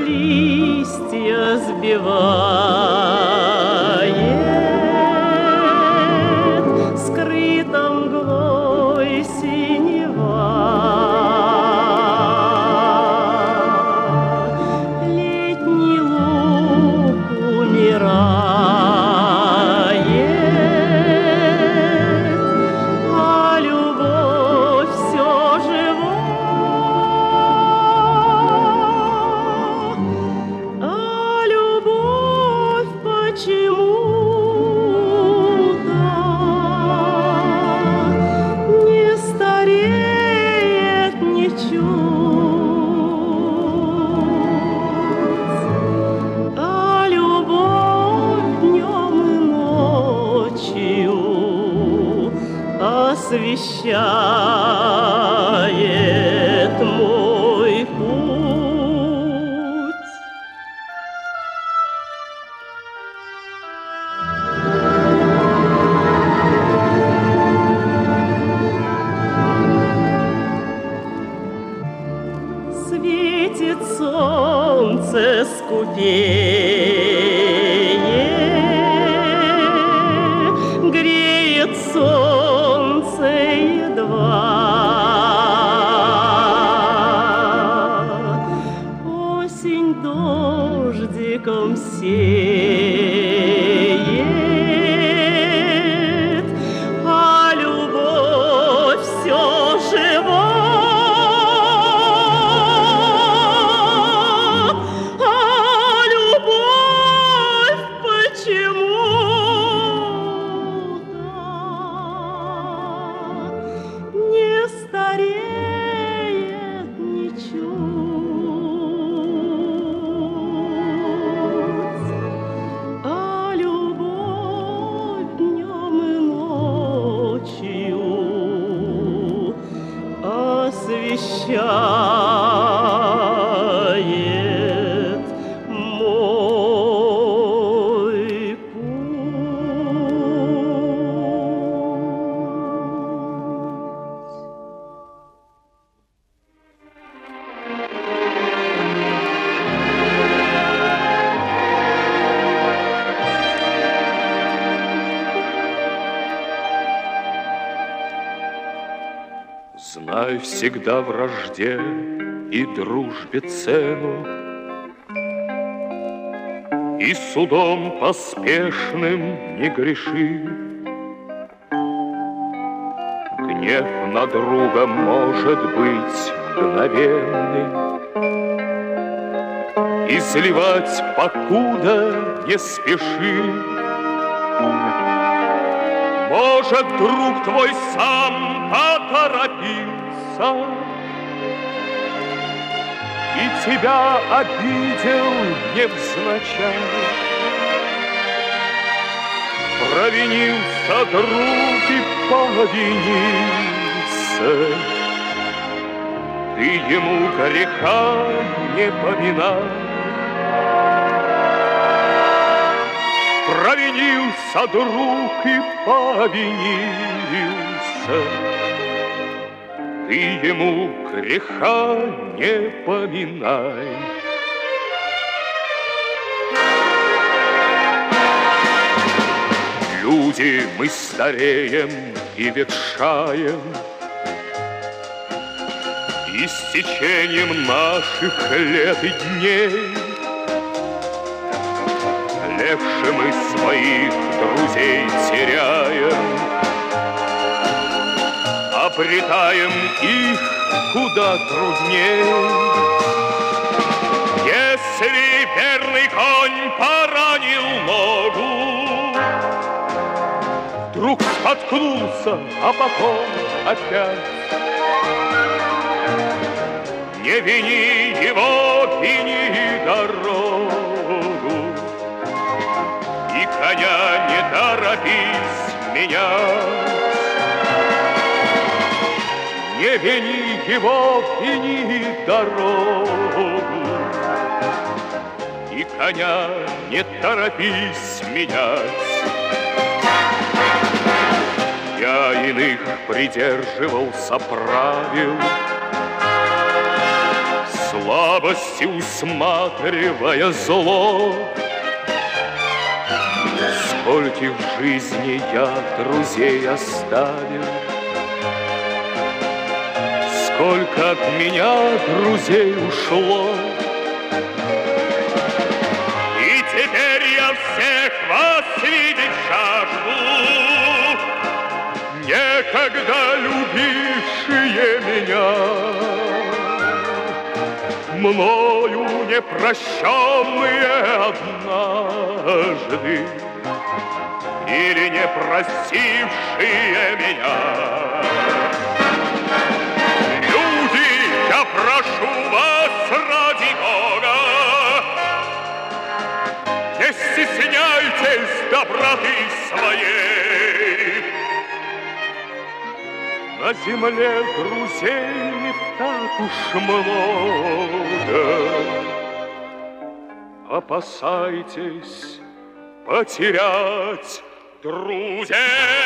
листья сбивает, скрыта мглой синева. Летний луг умирает, а любовь все жива. А любовь почему-то не стареет ничуть, а любовь днем и ночью освещает мой путь. Светит солнце скупее, греет солнце едва. Осень дождиком сеет, а любовь все жива. А любовь почему-то не стареет ничуть, а любовь днем и ночью освещает мой Знай всегда в вражде и дружбе цену, и судом поспешным не греши. Гнев на друга может быть мгновенный, и сливать покуда не спеши. Может, друг твой сам поторопился и тебя обидел невзначай. Провинился друг и повинился, ты ему греха не поминай. Провинился друг и повинился, ты ему греха не поминай. Люди, мы стареем и ветшаем, и с течением наших лет и дней легче мы своих друзей теряем, обретаем их куда трудней. Если верный конь поранил ногу, вдруг споткнулся, а потом опять, не вини его, вини дорогу, и коня не торопись менять. Не вини его, вини дорогу, и коня не торопись менять. Я иных придерживался правил, слабости усматривая зло. Скольких в жизни я друзей оставил, сколько от меня друзей ушло. И теперь я всех вас видеть жажду, некогда любившие меня, мною не прощенные однажды или не простившие меня. Люди, я прошу вас ради Бога, не стесняйтесь доброты своей. На земле друзей не так уж много. Опасайтесь потерять друзей.